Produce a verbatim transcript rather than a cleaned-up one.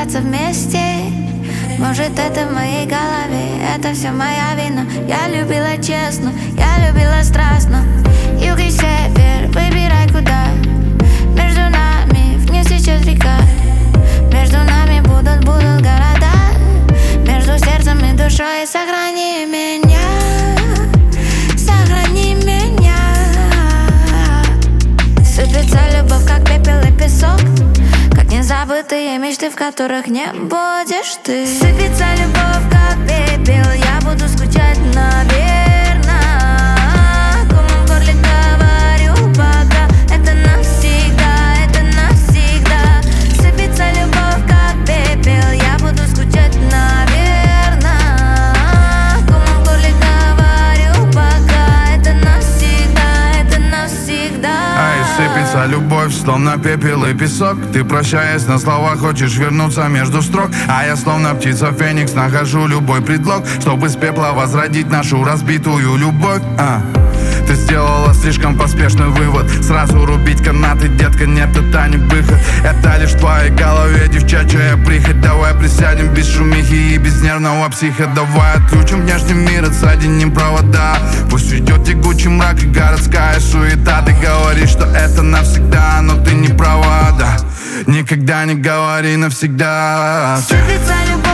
остаться вместе. Может, это в моей голове, это все моя вина. Я любила честно, я любила страстно. Юг и север, выбирай куда. Между нами вниз течет река. Между нами будут, будут города. Между сердцем и душой сохрани меня. Сохрани меня. Сыпется любовь, как пепел и песок, как незабытые мечты, в которых не будешь ты. Сыпется любовь, как пепел, я буду скучать, наверно. Комом в горле говорю пока. Это навсегда, это навсегда. Сыпется любовь, как пепел, я буду скучать, наверно. Комом в горле говорю пока. Это навсегда, это навсегда. Ай, сыпется любовь, словно пепел и песок. Ты, прощаясь на слова, хочешь вернуться между строк. А я, словно птица Феникс, нахожу любой предлог, чтобы с пепла возродить нашу разбитую любовь. а. Ты сделала слишком поспешный вывод. Сразу рубить канаты, детка, нет, это не выход. Это лишь в твоей голове девчачья прихоть. Давай присядем без шумихи и без нервного психа. Давай отключим внешний мир, отсоединим провода. Пусть уйдет тягучий мрак и городская суета. Ты говоришь, что это навсегда, но ты не права, да. Никогда не говори навсегда. Сыпется любовь,